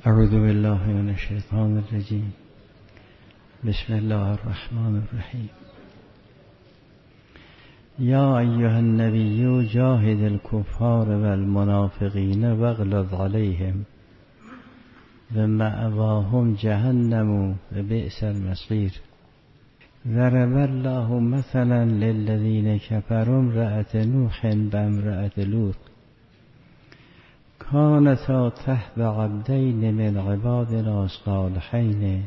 اعوذ بالله من الشیطان الرجیم. بسم الله الرحمن الرحیم. یا ایها النبی جاهد الکفار والمنافقین واغلظ علیهم و مأواهم جهنم و بئس المصیر. ضرب الله مثلا للذین كفروا امرأة نوح و امرأة لوط كانتا تحت عبدین من عبادنا صالحین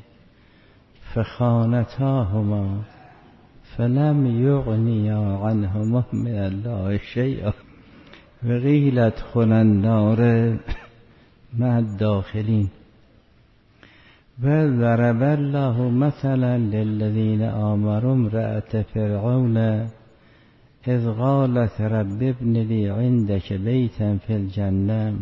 فخانتاهما فلم یغنیا عنهما من الله شیئا وقیل ادخلا النار مع الداخلین. و ضرب الله مثلا للذین آمنوا امرأة فرعون اذ قالت رب ابن لي عندك بيتا في الجنة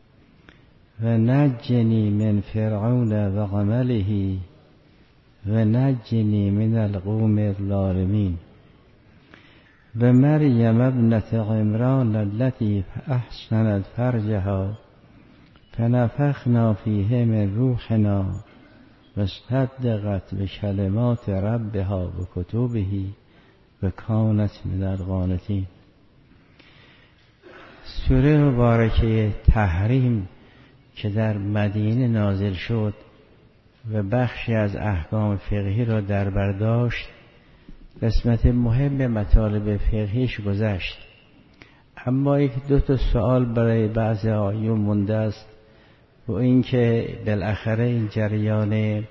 ونجني من فرعون وعمله ونجني من القوم الظالمين. و مریم ابنة عمران التي أحسنت فرجها فنفخنا فيه من روحنا واصدقت بكلمات ربها وكتبه و کانت من القانتین. سوره مبارکه تحریم که در مدینه نازل شد و بخشی از احکام فقهی را در بر داشت، قسمت مهم مطالب فقهیش گذشت. اما یک دو تا سوال برای بعضی آیون مونده است و این که بالاخره این جریان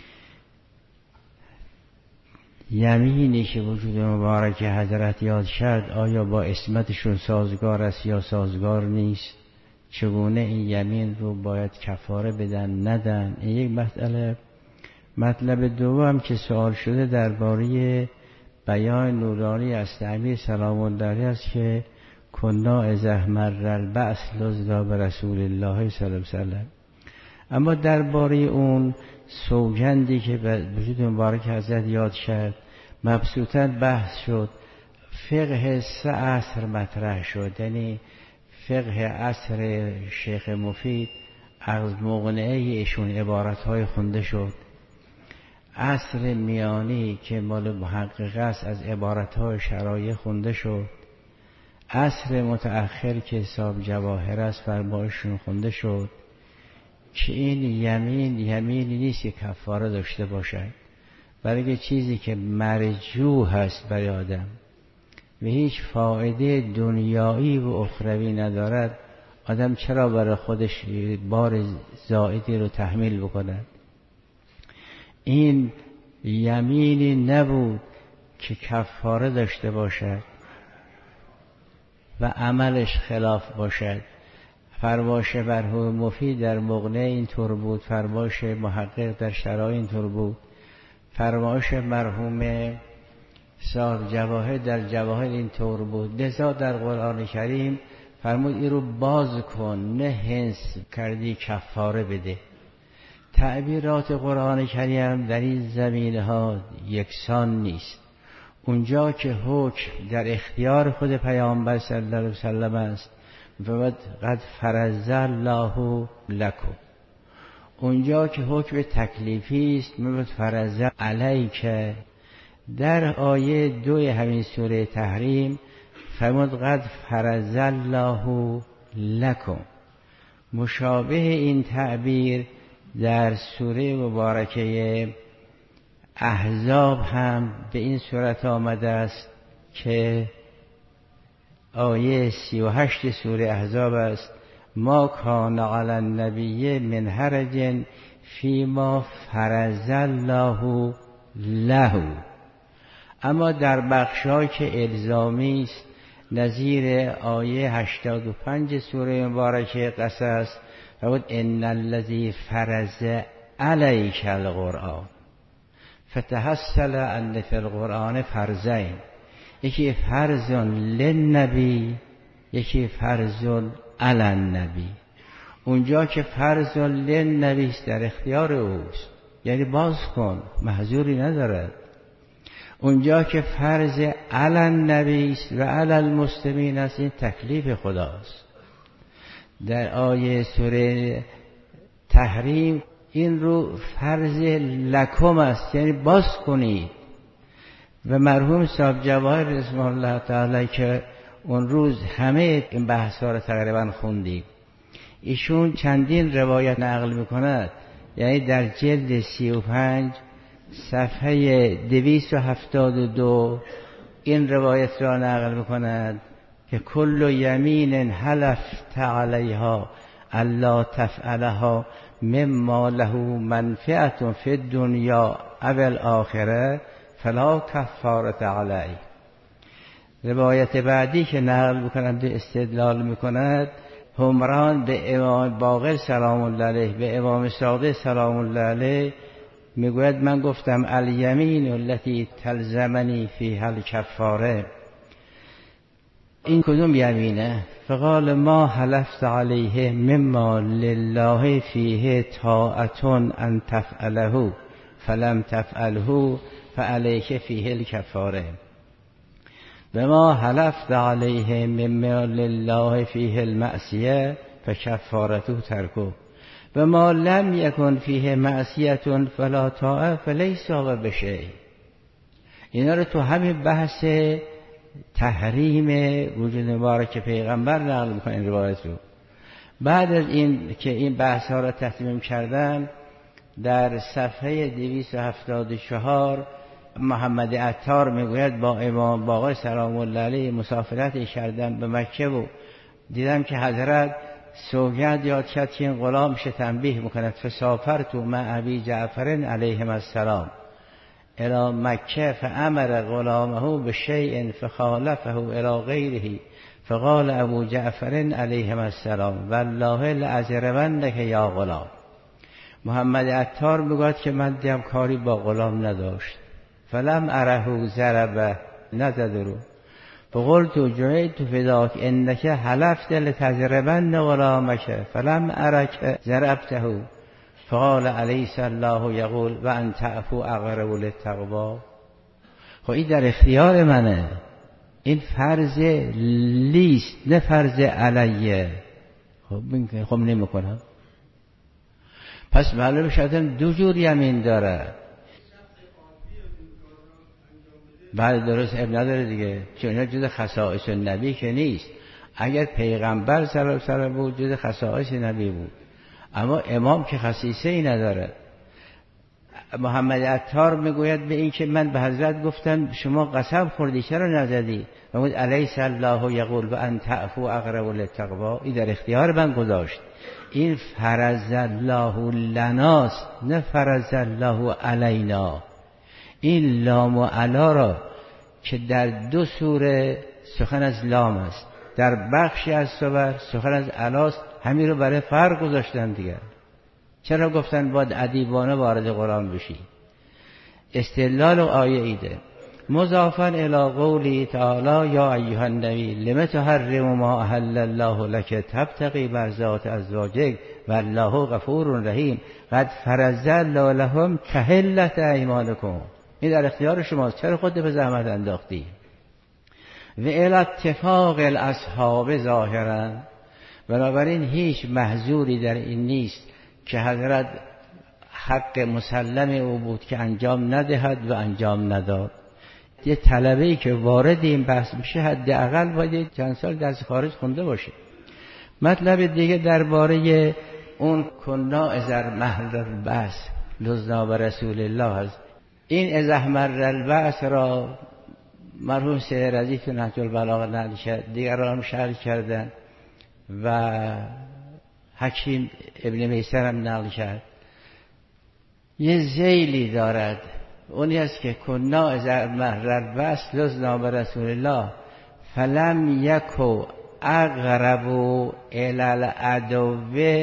یمینی که وجود مبارک حضرت یاد شد آیا با اسمتشون سازگار است یا سازگار نیست، چگونه این یمین رو باید کفاره بدن ندن، این یک مسئله. مطلب دوم که سوال شده درباره بیان نورانی از امیر سلام الله علیه است که کنا اذا مر البأس لذا برسول الله صلی الله علیه وسلم. اما درباره اون سوگندی که به وجود مبارک حضرت یاد شد مبسوطاً بحث شد. فقه 3 عصر مطرح شد، یعنی فقه عصر شیخ مفید از مقنعه ایشون عبارتهای خونده شد. عصر میانی که مال محقق است از عبارتهای شرایع خونده شد. عصر متأخر که حساب جواهر است فرمایشون خونده شد که این یمینی نیست که کفاره داشته باشد، برای چیزی که مرجوح هست برای آدم و هیچ فایده دنیایی و اخروی ندارد، آدم چرا برای خودش بار زائدی رو تحمیل بکند؟ این یمینی نبود که کفاره داشته باشد و عملش خلاف باشد. فرمایش مرحوم مفید در مقنعه اینطور بود، فرمایش محقق در شرایع اینطور بود، فرمایش مرحوم صاحب جواهر در جواهر اینطور بود. لذا در قرآن کریم فرمود این رو باز کن، نه هنس کردی کفاره بده. تعبیرات قرآن کریم در این زمینه ها یکسان نیست. اونجا که حکم در اختیار خود پیامبر صلی الله علیه وسلم است و قد فرض الله لکم، اونجا که حکم تکلیفی است مثل فرض علیک. در آیه 2 همین سوره تحریم فرمود قد فرض الله لکم. مشابه این تعبیر در سوره مبارکه احزاب هم به این صورت آمده است که آیه 38 سوره احزاب است: ما کان علی النبی من حرج فیما فرض الله له. اما در بخشایی که الزامی است نظیر آیه 85 سوره مبارکه قصص فرمود ان الذی فرض علیک القرآن فتحصل ان فی القرآن فرضین، یکی فرض للنبی، یکی فرض علی النبی. اونجا که فرض للنبی است در اختیار اوست، یعنی باز کن، محظوری ندارد. اونجا که فرض علی النبی است و علی المسلمین است، این تکلیف خداست. در آیه سوره تحریم این رو فرض لکم است، یعنی باز کنید. و مرحوم صاحب جواهر رحمه الله تعالی که اون روز همه این بحث‌ها رو تقریبا خوندیم، ایشون چندین روایت نقل میکند، یعنی در جلد 35 صفحه 272 این روایت را نقل میکند که کل یمین حلفت علیها الا تفعلها مما له منفعة فی الدنیا او الاخره فلا کفارة علیه. روایت بعدی که نقل میکند و استدلال میکند، همران به امام باقر سلام الله علیه به امام صادق سلام الله علیه میگوید من گفتم الیمین التي تلزمنی فیها الکفاره، این کدوم یمینه؟ فقال ما حلفت علیه مما لله فیه طاعة ان تفعله فلم تفعله فعلیک فیه الکفاره. بما حلفت علیه مما لله فیه المعصیه فکفارته ترکه بما لم یکن فیه معصیه فلا طاعه فلیس بشیء. اینا رو تو همین بحث تحریم وجود مبارک پیغمبر نقل میکنه این روایت رو. بعد از این که این بحث ها رو تتمیم کردن، در صفحه 274 محمد عطار میگوید با امام باقر سلام الله علیه مسافرت کردم به مکه و دیدم که حضرت سوگند یاد کرد که این غلام شه تنبیه میکند. فسافرت مع ابی جعفر علیهم السلام الی مکه فامر غلامه بشیء فخالفه الی غیره فقال ابو جعفر علیهم السلام والله لاجرمنک یا غلام. محمد عطار میگوید که من دیدم کاری با غلام نداشت، فلم اره ضربه نزد رو، فقلت جعلت فداک انک حلفت لتجربن غلامک فلم ارک ضربته فقال الیس الله یقول و ان تعفو اقرب للتقوی. خب این در اختیار منه، این فرض لیست نه فرض علیه. خب نمیکنم. پس معلوم شد دو جور یمین داره. بعد درست اب نداره دیگه، چون اینا جز خصائص نبی که نیست. اگر پیغمبر صلی الله علیه و سلم بود جز خصائص نبی بود، اما امام که خصیصه ای نداره. محمد عطار میگوید به این که من به حضرت گفتم شما قسم خوردی چرا نزدی؟ میگوید الیس الله یقول و ان تعفو اقرب للتقوی. این در اختیار من گذاشت. این فرض الله لناست نه فرض الله علینا. این لام و علا را که در دو سوره سخن از لام است، در بخشی از سور سخن از علاست، همین رو برای فرق گذاشتن دیگر. چرا گفتن باید ادیبانه وارد قرآن بشی؟ استدلال آیه ایده مضافا الی قولی تعالی یا ایها النبی لم تحرم ما احل الله لك تبتغی مرضات ازواجک والله غفور رحیم قد فرض الله لهم تحلة ایمانکم. این در اختیار شماست، چرا خود به زحمت انداختی؟ و الی اتفاق الاصحاب ظاهرا. بنابراین هیچ محظوری در این نیست که حضرت حق مسلم او بود که انجام ندهد و انجام نداد. یه طلبه‌ای که وارد این بحث میشه حداقل باید چند سال درس خارج خونده باشه. مطلب دیگه درباره اون کنا ازر محل البعث لزنا و رسول الله هست. این از احمر البعث را مرحوم سید رضی تو نهج البلاغه نقل کرد، دیگران شرح کردن و حکیم ابن میسر هم نقل کرد. یه ذیلی دارد، اونی است که کنا از احمر البعث لزنا و رسول الله فلم یکو اقرب الی العدو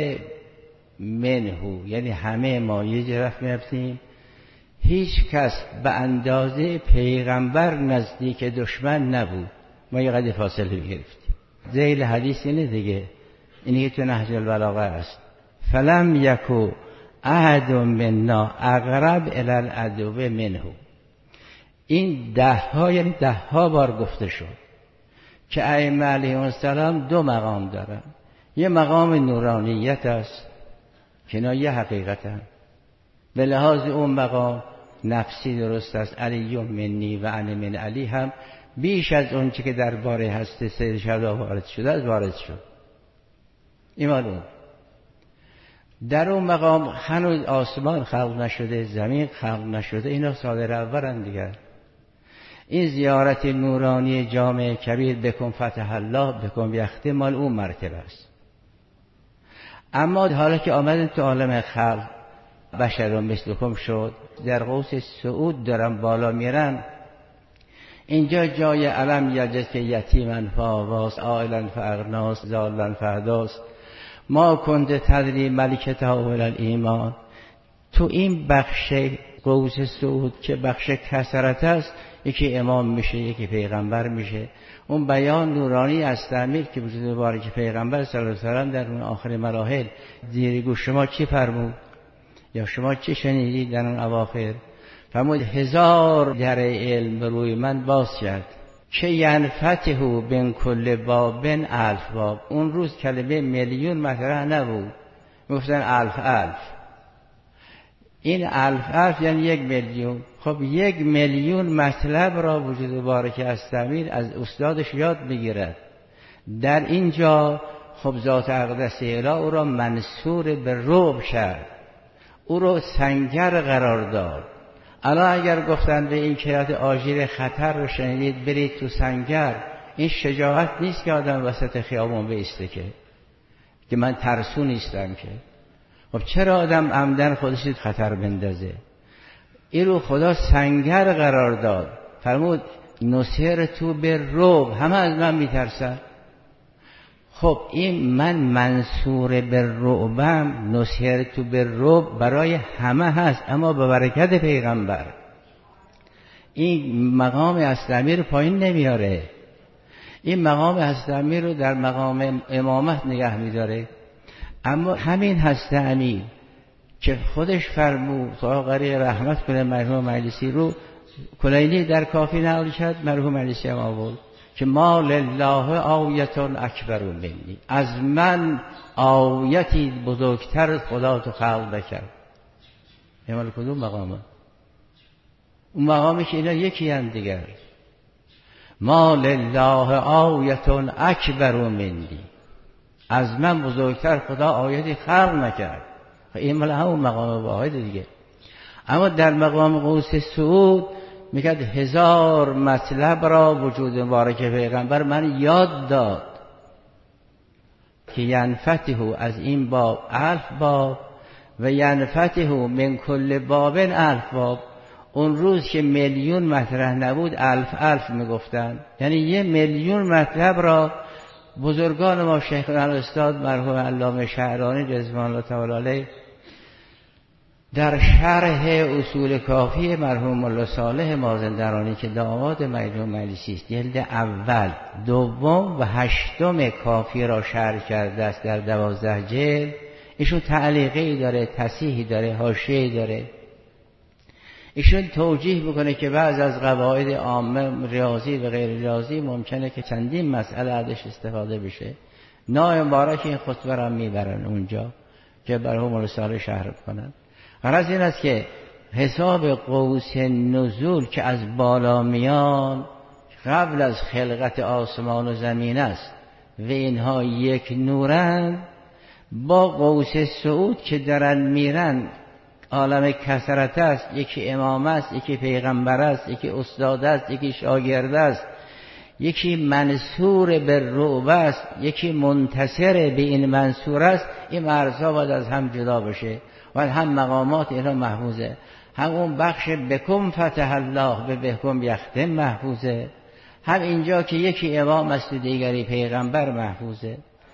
منه. یعنی همه ما یه جرف میرفتیم، هیچ کس به اندازه پیغمبر نزدیک دشمن نبود. ما یه قدر فاصله گرفتیم. ذیل حدیث اینه دیگه، اینی که تو نهج البلاغه است. فلم یکو احد منا اقرب الی العدو منه. این 10 یعنی 10 بار گفته شد که ائمه علیهم السلام 2 مقام دارن. یه مقام نورانیت است، کنایه حقیقتا. به لحاظ اون مقام نفسی درست است، علی منی و انا من علی هم بیش از اون چی که درباره هست سید شهدا وارد شده از وارد شد. این معلوم. در اون مقام هنوز آسمان خلق نشده، زمین خلق نشده، اینا صادر اولن دیگر. این زیارت نورانی جامع کبیر بکن فتح الله بکن یخته مال اون مرتبه است. اما حالا که آمدن تو عالم خلق بشر و مثلکم شد، در قوس صعود دارن بالا میرن، اینجا جای علم یجد که یتیمن فاواس عائلا فاغناس ضالا فهداس ما کنت تدری ملکت اول الایمان. تو این بخش قوس صعود که بخش کثرت است، یکی امام میشه یکی پیغمبر میشه. اون بیان نورانی از تعمیر که وجود مبارک پیغمبر صلی الله علیه و سلم در اون آخر مراحل دیرگو شما چی فرمود یا شما چی شنیدید در اون اواخر؟ فرمود 1000 در علم روی من باز کرد که ینفتحو بین کل بابن 1000 باب. اون روز کلمه میلیون مطرح نبود، میگفتن 1000. این 1000 یعنی 1 میلیون. خب 1 میلیون مطلب را وجود مبارک استمیر از استادش یاد میگیرد. در اینجا خب ذات اقدس اله او را منصور به رعب کرد، او را سنگر قرار داد. الان اگر گفتن به این کرات آژیر خطر رو شنیدید برید تو سنگر، این شجاعت نیست که آدم وسط خیابون بیسته که من ترسو نیستم که. خب چرا آدم عمدن خودش خطر بندازه؟ این رو خدا سنگر قرار داد، فرمود نصیر تو به رعب، همه از من میترسن. خب این من منصور به رعبم، نصیر تو به رعب برای همه هست، اما به برکت پیغمبر. این مقام هست‌امیر رو پایین نمیاره، این مقام هست‌امیر رو در مقام امامت نگه میداره. اما همین هست‌امیر که خودش فرمود خدا غریق رحمت کنه مرحوم مجلسی رو، کلینی در کافی نقل کرد، مرحوم مجلسی هم آورد که ما لله آیت اکبر منی، از من آیتی بزرگتر خدا تو خلق نکرد. مال کدوم مقامه؟ اون مقامی که اینا یکی هم دیگر. ما لله آیت اکبر منی، از من بزرگتر خدا آیتی خلق نکرد. این مال همون مقام واحد دیگه. اما در مقام قوس صعود میگه 1000 مطلب را وجود مبارک پیغمبر من یاد داد که ینفتحو از این باب 1000 باب و ینفتحو من کل بابن 1000 باب. اون روز که میلیون مطرح نبود 1000 میگفتن، یعنی 1 میلیون مطلب را بزرگان ما شیخ الاستاد مرحوم علامه شعرانی رضوان الله تعالی علیه در شرح اصول کافی مرحوم مولا صالح مازندرانی که داماد مرحوم مجلسی است، جلد اول، دوم و هشتم کافی را شرح کرده است در 12 جلد. ایشون تعلیقی داره، تصحیحی داره، حاشیه‌ای داره. ایشون توجیه میکنه که بعض از قواعد عامه ریاضی و غیر ریاضی ممکنه که چندین مسئله ازش استفاده بشه. نای مبارک این خطبه را میبرن اونجا که مرحوم مولا صالح شرح کنن. غرض این است که حساب قوس نزول که از بالا میان قبل از خلقت آسمان و زمین است و اینها یک نورند، با قوس صعود که دارن میرن عالم کثرت است، یکی امام است، یکی پیغمبر است، یکی استاد است، یکی شاگرد است، یکی منصور به رعب است، یکی منتصر به این منصور است. این مرزها باید از هم جدا بشه و هم مقامات اینا محفوظه، هم اون بخش بکم فتح الله به بکم یختم محفوظه، هم اینجا که یکی امام است و دیگری پیغمبر محفوظه.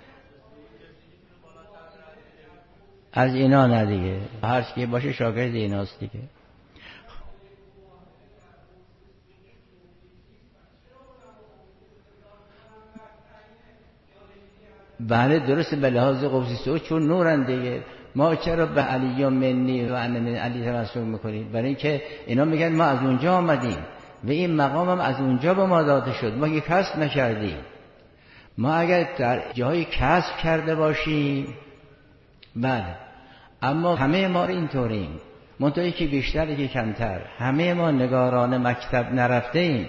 از اینا نه دیگه، هر کی باشه شاگرد ایناست دیگه. بله درسته، به لحاظ قوس صعود چون نورن دیگه. ما چرا به علی منی و انا من علی توسل میکنیم؟ برای اینکه اینا میگن ما از اونجا آمدیم و این مقام هم از اونجا به ما داده شد، ما که کسب نکردیم. ما اگر در جایی کسب کرده باشیم بله، اما همه ما اینطوریم، منتهی که بیشتر که کمتر. همه ما نگاران مکتب نرفته ایم.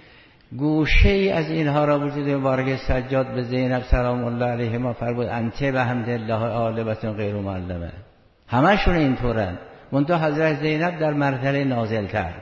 گوشه ای از اینها را وجود مبارک سجاد به زینب سلام الله علیهما فرمود انت و حمدالله غالبة غیر معلمه. همشون اینطورن، منتها حضرت زینب در مرحله نازل‌تر.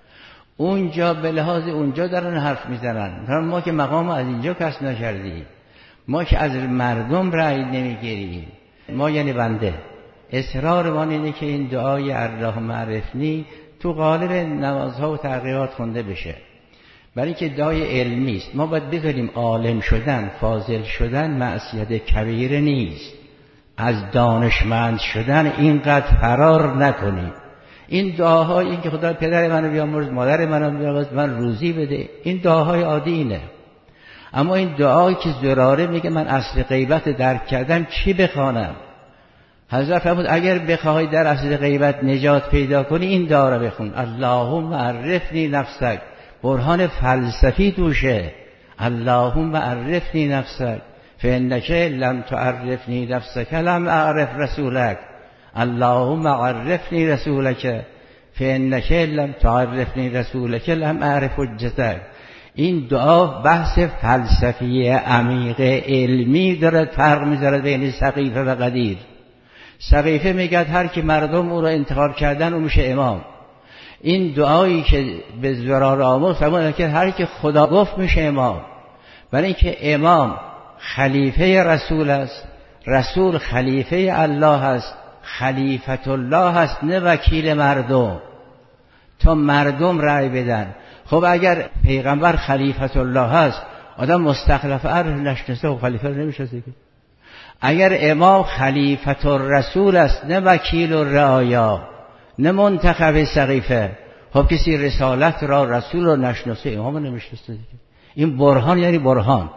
اونجا به لحاظ اونجا دارن حرف میزنن. ما که مقام از اینجا کسب نکردیم، ما که از مردم رأی نمیگیریم، ما یعنی بنده اصرار ما اینه که این دعای اللهم عرفنی تو قالب نمازها و تحقیقات خونده بشه، برای که دعای علمی است. ما باید بذاریم عالم شدن، فاضل شدن معصیت کبیره نیست. از دانشمند شدن اینقدر فرار نکنیم. این دعاهای این که خدا پدر منو بیامرز، مادر منو بیامرز، من روزی بده، این دعاهای عادی اینه. اما این دعایی که زراره میگه من اصل غیبت درک کردم چی بخوانم؟ حضرت فرمود اگر بخوای در اصل غیبت نجات پیدا کنی این دعا رو بخون. اللهم عرفنی نفسک. برهان فلسفی توشه. اللهم عرفنی نفسک فانک لم تعرفنی نفسک لم اعرف رسولک. اللهم عرفنی رسولک فانک لم تعرفنی رسولک لم اعرف حجتک. این دعا بحث فلسفی عمیق علمی داره، فرق میذاره بین سقیفه و قدیر. سقیفه میگه هر کی مردم او را انتخاب کردن او میشه امام. این دعایی که به زرار آموز فرمود که هر کی خدا گفت میشه امام، برای اینکه امام خلیفه رسول است، رسول خلیفه الله است، خلیفت الله است، نه وکیل مردم تا مردم رأی بدن. خب اگر پیغمبر خلیفت الله است، آدم مستخلف اره نشناسه و خلیفه رو نمیشناسه که. اگر امام خلیفت الرسول است، نه وکیل الرعایا، نه منتخب سقیفه، خب کسی رسالت را رسول را نشناسه امام رو نمیشناسه دیگه. این برهان یعنی برهان.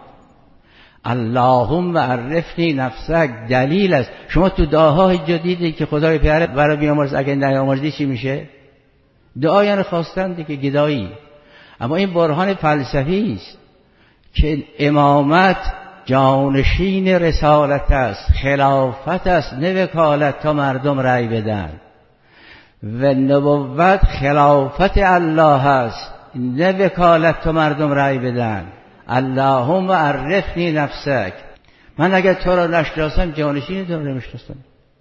اللهم عرفنی نفسک دلیل است. شما تو دعاهای جدیدی که خدای پیغمبر برای بیامرز اگه نیامرزی چی میشه؟ دعا یعنی خواستن دیگه، گدایی. اما این برهان فلسفی است که امامت جانشین رسالت است، خلافت است، نه وکالت تا مردم رأی بدن. و نبوت خلافت الله است، نه وکالت تا مردم رأی بدن. اللهم عرفنی نفسک. من اگه تو را نشناسم جانشین تو را نمیشناسم.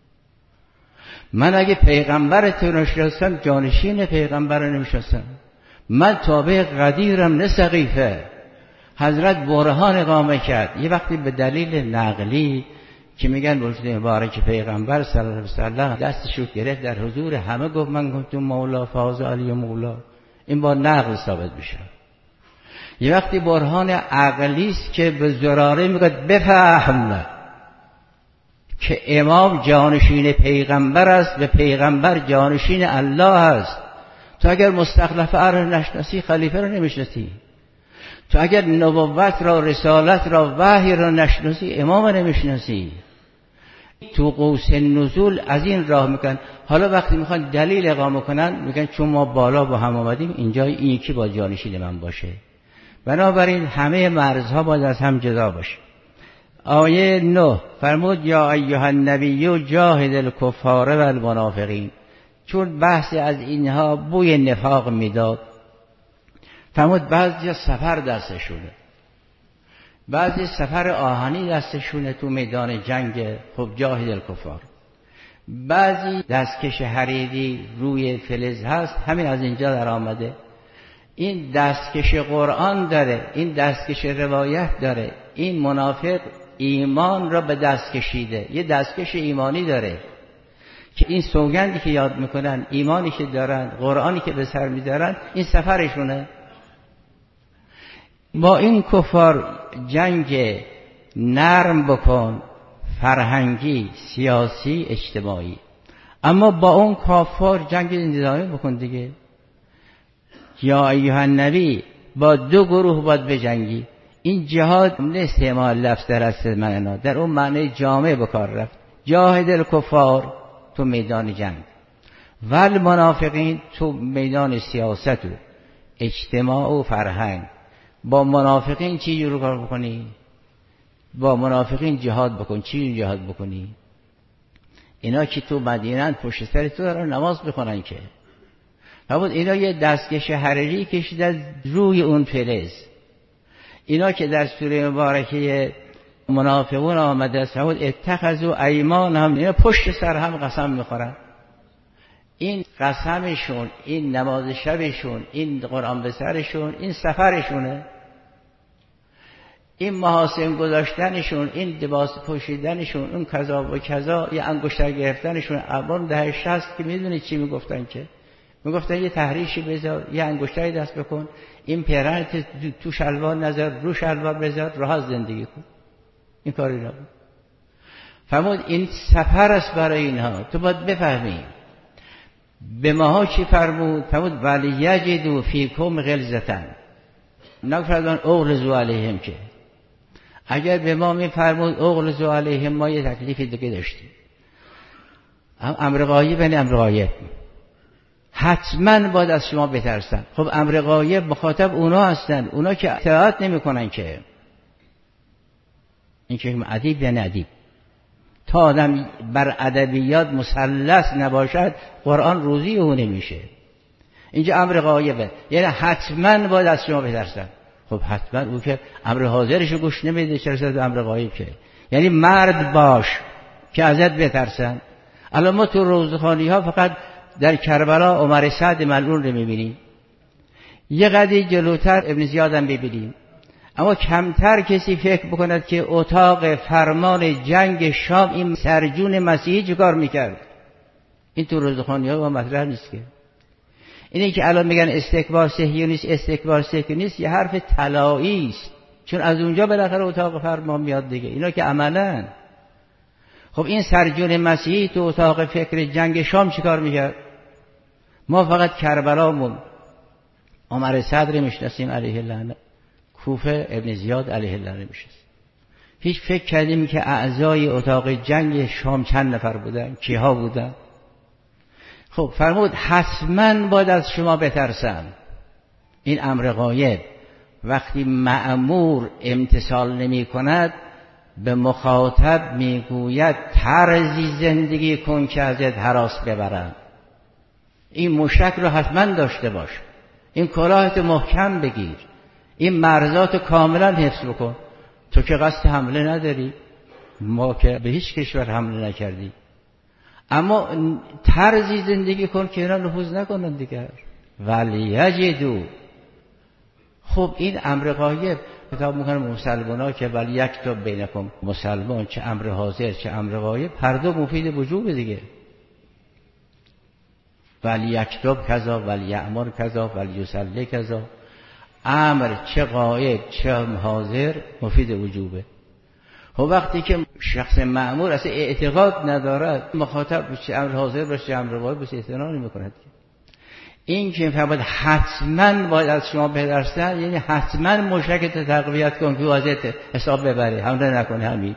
من اگه پیغمبر تو نشناسم جانشین پیغمبر رو نمیشناسم. من تابع قدیرم نه سقیفه. حضرت برهان اقامه کرد. یه وقتی به دلیل نقلی که میگن وجود مبارک پیغمبر صلی الله علیه وسلم دستشو گرفت در حضور همه گفت من گفتم مولا فاز علی مولا، این با نقل ثابت میشه. یه وقتی برهان عقلی است که به زراره میگه بفهم که امام جانشین پیغمبر است و پیغمبر جانشین الله است. تو اگر مستخلف اره نشناسی خلیفه رو نمیشناسی. تو اگر نبوت را، رسالت را، وحی را نشناسی امام رو نمیشناسی. تو قوس نزول از این راه میکن. حالا وقتی میخوان دلیل اقامه کنن میگن چون ما بالا با هم آمدیم اینجا این یکی با جانشین من باشه. بنابراین همه مرزها باید از هم جدا باشه. آیه 9 فرمود یا ایها النبی جاهد الکفار و المنافقین. چون بحث از اینها بوی نفاق میداد فرمود بعضی سفر دستشونه، بعضی سفر آهنی دستشونه تو میدان جنگ، خب جاهد الکفار. بعضی دستکش حریری روی فلز هست، همین از اینجا در آمده. این دستکش قرآن داره، این دستکش روایت داره. این منافق ایمان را به دست کشیده، یه دستکش ایمانی داره که این سوگندی که یاد میکنن، ایمانی که دارن، قرآنی که به سر میدارن، این سفرشونه. با این کفار جنگ نرم بکن، فرهنگی، سیاسی، اجتماعی. اما با اون کافار جنگ نظامی بکن دیگه. یا ایها النبی با دو گروه باید بجنگی. این جهاد نه استعمال لفظ در اصل معنا، در اون معنی جامع به کار رفت. جاهد الکفار تو میدان جنگ و المنافقین تو میدان سیاست و اجتماع و فرهنگ. با منافقین چی رو کار بکنی؟ با منافقین جهاد بکن. چی جهاد بکنی؟ اینا که تو مدینه پشت سر تو دارن نماز میخونن که. فرمود اینا یه دستکش حریری کشیدن روی اون فلز. اینا که در سوره مبارکه منافقون آمده است، فرمود اتخذوا ایمانهم، اینا پشت سر هم قسم میخورن. این قسمشون، این نماز شبشون، این قرآن به سرشون، این سفرشونه، این محاسن گذاشتنشون، این لباس پوشیدنشون، اون کذا و کذا، یه انگشتر گرفتنشون. اول دهه 60 که میدونید چی میگفتن؟ که میگفتن یه تحریشی بذار، یه انگشتری دست بکن، این پیرنت تو شلوار نذار، رو شلوار بذار، راحت زندگی کن. این کاری نبود. فرمود این سفر است برای اینها، تو باید بفهمی. به ماها چی فرمود؟ فرمود ولیجدوا فیکم غلظة، نفرضان اغلظوا علیهم، که اگر به ما میفرمود اغلظوا علیهم ما یه تکلیفی دیگه داشتیم. امر غایب یعنی امر غایب، حتما باید از شما بترسن. خب امر غایب مخاطب اونا هستن، اونا که اطاعت نمیکنن که. این که ادیب یعنی ادیب، تا آدم بر ادبیات مسلط نباشد قرآن روزی او نمیشه. اینجا امر غایبه، یعنی حتما باید از شما بترسن. خب حتما او که امر حاضرشو گوش نمیده، چرا از امر غایب که؟ یعنی مرد باش که ازت بترسن. الان ما تو روزخوانی ها فقط در کربلا عمر سعد ملعون رو میبینیم، یه قدری جلوتر ابن زیاد هم ببینیم، اما کمتر کسی فکر بکند که اتاق فرمان جنگ شام این سرجون مسیحی چه کار میکرد. این تو روزخوانی ها مطرح نیست که. اینه که الان میگن استکبار صهیونیست، استکبار صهیونیست، یه حرف طلایی است، چون از اونجا بالاخره اتاق فرمان میاد دیگه. اینا که عملاً. خب این سرجون مسیحی تو اتاق فکر جنگ شام چیکار میکرد؟ ما فقط کربلامون عمر صدر میشناسیم علیه اللعنه، کوفه ابن زیاد علیه اللعنه میشناسیم. هیچ فکر کردیم که اعضای اتاق جنگ شام چند نفر بودن، کیها بودن؟ خب فرمود حتما باید از شما بترسم. این امر غایب. وقتی مأمور امتثال نمی کند به مخاطب میگوید طرزی زندگی کن که ازت هراس ببرن. این مشک رو حتما داشته باش، این کلاهت محکم بگیر، این مرزات کاملا حفظ بکن. تو که قصد حمله نداری، ما که به هیچ کشور حمله نکردی، اما طرزی زندگی کن که اینا نفوذ نکنن دیگر. ولیجدوا. خب این امر غایب کتاب میکنه مسلمان ها که ولی یکتب بینکم، مسلمان چه امر حاضر چه امر غایب هر دو مفید وجوب دیگه. ولی یکتب کذا ولی یأمر کذا ولی یصلی کذا، امر چه غایب چه حاضر مفید وجوبه. خب وقتی که شخص مأمور اصلا اعتقاد ندارد، مخاطب چه امر حاضر باشه چه امر غایب باشه اعتنا نمی‌کند. این که فرمود حتما باید از شما بترسن، یعنی حتما مشرکت تقویت کن که ازت حساب ببره، حمله نکنه. همین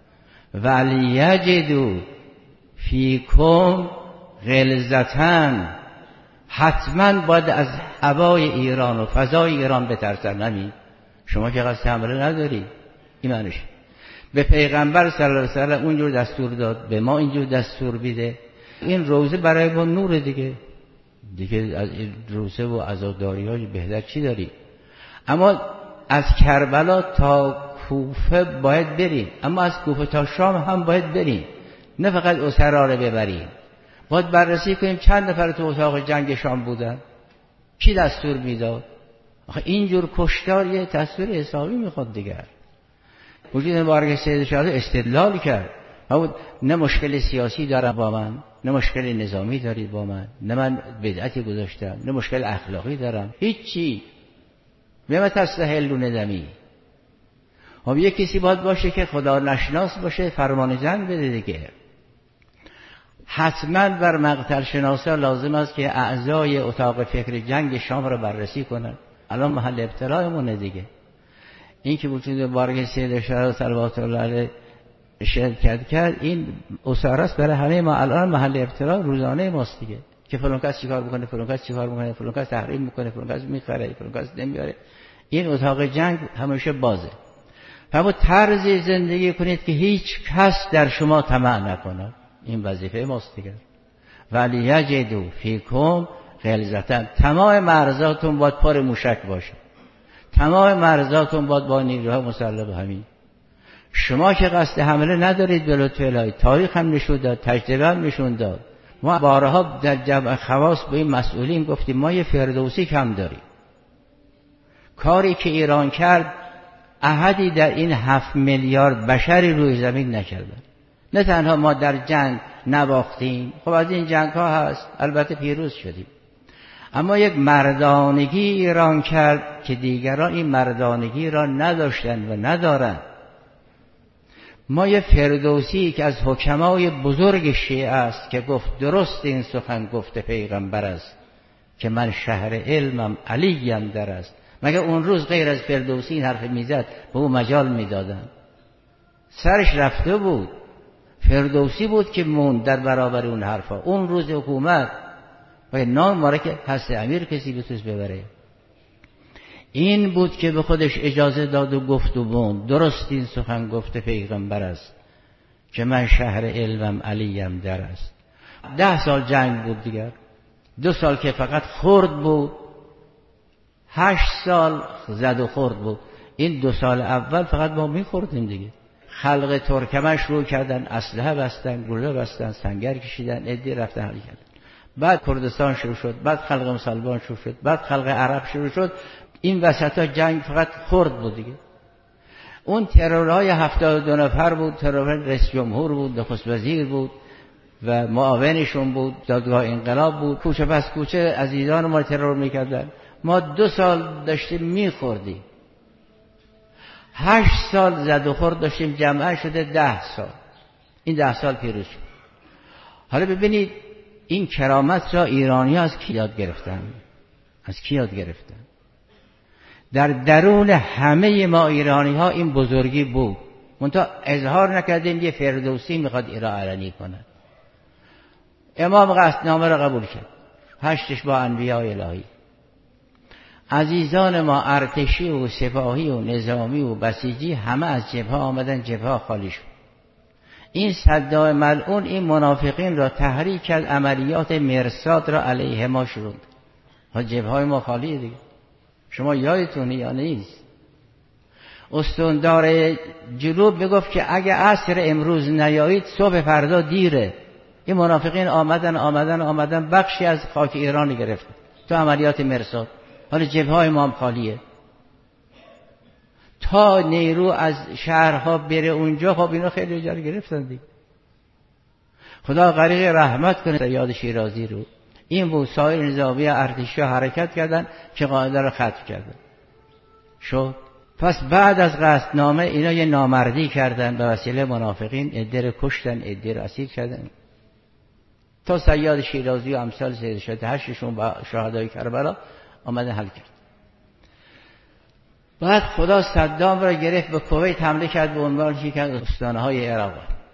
ولیجدوا فیکم غلظة، حتما باید از هوای ایران و فضای ایران بترسن. همین شما که قصد حمله نداری. این معنیش. به پیغمبر صلی الله علیه و سلم اونجور دستور داد، به ما اینجور دستور بیده. این روزه برای ما نور دیگه از این روزه و عزاداری های بهتر چی داری؟ اما از کربلا تا کوفه باید بریم، اما از کوفه تا شام هم باید بریم، نه فقط اسرا رو ببریم. باید بررسی کنیم چند نفر تو اتاق جنگ شام بودن، کی دستور میداد. آخه اینجور کشتار یه تصویر حسابی میخواد دیگر. وجود مبارک سید شهدا استدلال کرد، نه مشکل سیاسی دارم با من، نه مشکل نظامی دارید با من، نه من بدعتی گذاشتم، نه مشکل اخلاقی دارم، هیچی. بما تستحلون دمی. خب یک کسی باید باشه که خدا نشناس باشه، فرمان جنگ بده دیگه. حتما بر مقتل شناسا لازم است که اعضای اتاق فکر جنگ شام رو بررسی کنن. الان محل ابتلایمونه دیگه. این که وجود مبارک سید شهدا صلوات الله علیه شرکت کرد، این اساره است برای همه ما. الان محل ابتلا روزانه ماست دیگه، که فلان کس چیکار میکنه، فلان کس چیکار میکنه، فلان کس تحریم میکنه، فلان کس میخره، فلان کس نمیاره. این اتاق جنگ همیشه بازه. فرمود طرز زندگی کنید که هیچ کس در شما طمع نکنه. این وظیفه ماست دیگه. ولی یجدوا فیکم غلظة، تمام مرزاتون باید پر موشک باشه، تمام مرزاتون باید با نیروهای مسلح به همین. شما که قصد حمله ندارید به لطف الهی، تاریخ هم نشون داد، تجربه هم نشون داد. ما بارها در جمع خواص به این مسئولین گفتیم ما یه فردوسی کم داریم. کاری که ایران کرد احدی در این 7 میلیارد بشری روی زمین نکردن. نه تنها ما در جنگ نباختیم، خب از این جنگ ها هست، البته پیروز شدیم، اما یک مردانگی ایران کرد که دیگران این مردانگی را نداشتن و ندارن. ما یه فردوسی که از حکمای بزرگ شیعه است که گفت درست این سخن گفته پیغمبر است که من شهر علمم علیم در است. مگه اون روز غیر از فردوسی این حرف میزد به او مجال میدادن؟ سرش رفته بود. فردوسی بود که موند در برابر اون حرفا. اون روز حکومت و نام ماره که هست امیر کسی بتوز ببره. این بود که به خودش اجازه داد و گفت و موند درست این سخن گفته پیغمبر است که من شهر علمم علیم در است. 10 سال جنگ بود دیگر، 2 سال که فقط خرد بود، 8 سال زد و خورد بود. این 2 سال اول فقط ما میخوردیم دیگه. خلق ترکمن شروع کردن، اسلحه بستن، گلوله بستن، سنگر کشیدن، عدی رفتن حل کردن. بعد کردستان شروع شد، بعد خلق مسلمان شروع شد، بعد خلق عرب شروع شد. این وسطا جنگ فقط خرد بود دیگه. اون ترورهای 72 نفر بود، ترور رئیس جمهور بود، نخست وزیر بود و معاونشون بود، دادگاه انقلاب بود، کوچه پس کوچه عزیزان ما ترور میکردن. ما 2 سال داشتیم میخوردیم، 8 سال زد و خورد داشتیم، جمعه شده 10 سال. این 10 سال پیروز شد. حالا ببینید این کرامت را ایرانی ها از کی یاد گرفتن؟ از کی یاد گرفتن؟ در درون همه ما ایرانی ها این بزرگی بود، منتها اظهار نکردیم. یه فردوسی میخواد ایران علنی کند. امام قصدنامه را قبول کرد، 8 با انبیاء الهی. عزیزان ما ارتشی و سپاهی و نظامی و بسیجی همه از جبهه آمدن، جبهه خالی شد. این صدام ملعون این منافقین را تحریک کرد، عملیات مرصاد را علیه ما شروع. ها جبهه ما خالیه دیگه. شما یادتونه یا نیست؟ استاندار جنوب میگفت که اگه عصر امروز نیایید صبح فردا دیره. این منافقین آمدن بخشی از خاک ایران گرفت تو عملیات مرصاد. حالا جبهه ما هم خالیه. تا نیرو از شهرها بره اونجا، خب اینا خیلی جا گرفتن دیگه. خدا غریق رحمت کنه یاد شیرازی رو. این بود سایر نظامی ارتشی حرکت کردن که قاعده رو ختم کردن. شد. پس بعد از قصدنامه اینا یه نامردی کردن به وسیله منافقین، عده رو کشتن، عده رو اسیر کردن. تا سیاد شیرازی و امثال سید شهدشون با شهدای کربلا آمدن حل کرد. بعد خدا صدام را گرفت، به کویت حمله کرد به عنوان یکی از استانهای عراق.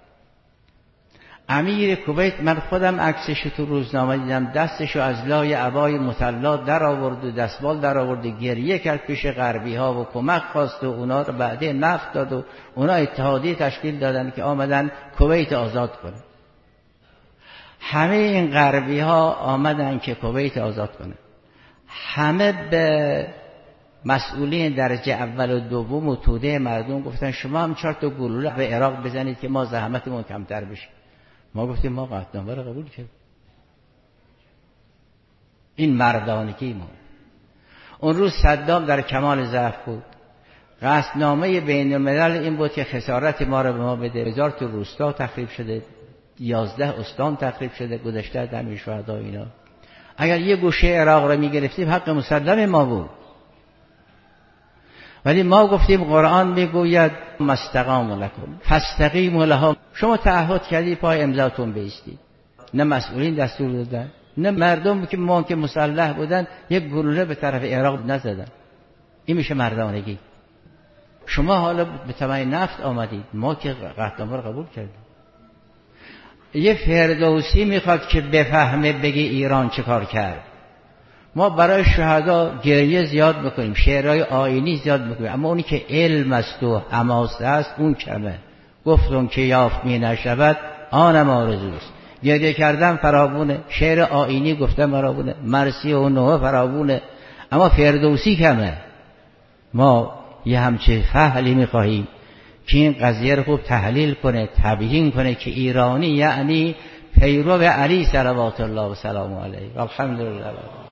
امیر کویت، من خودم عکسش تو روزنامه دیدم، دستشو از لای عبای مطلا در آورد و دستمال در آورد، گریه کرد پیش غربی ها و کمک خواست و اونا رو بعده نفت داد و اونا اتحادیه تشکیل دادن که آمدن کویت آزاد کنه. همه این غربی ها آمدن که کویت آزاد کنه. همه به مسئولین درجه اول و دوم و توده مردم گفتن شما هم 4 تا گلوله به عراق بزنید که ما زحمتمون کمتر بشه. ما گفتیم ما قطعنامه رو قبول کردیم. این مردانگی ما. اون روز صدام در کمال ضعف بود. قطعنامه بین الملل این بود که خسارت ما رو به ما بده. 1000 تا روستا تخریب شده، 11 استان تخریب شده، گذشته دم شهدا اینا. اگر یه گوشه عراق رو میگرفتیم حق مسلم ما بود. ولی ما گفتیم قرآن میگوید مستقام لکم فاستقیموا لها. شما تعهد کردی پای امضاتون بایستید. نه مسئولین دستور دادن، نه مردم که ما که مسلح بودن یک گلوله به طرف عراق نزدن. این میشه مردانگی. شما حالا به طمع نفت آمدید، ما که قطعنامه رو قبول کردیم. یه فردوسی میخواد که بفهمه بگه ایران چه کار کرد. ما برای شهدا گریه زیاد میکنیم، شعرهای آیینی زیاد میکنیم، اما اونی که علم است و حماسه است اون کمه. گفتم که یافت می نشود آنم آرزوست. گریه کردن فراوونه، شعر آیینی گفتن فراوونه، مرسی و نوح فراوونه، اما فردوسی کمه. ما یه همچه فحلی میخواهیم که این قضیه رو خوب تحلیل کنه، تبیین کنه که ایرانی یعنی پیرو علی صلوات الله و سلام علیه. الحمدلله.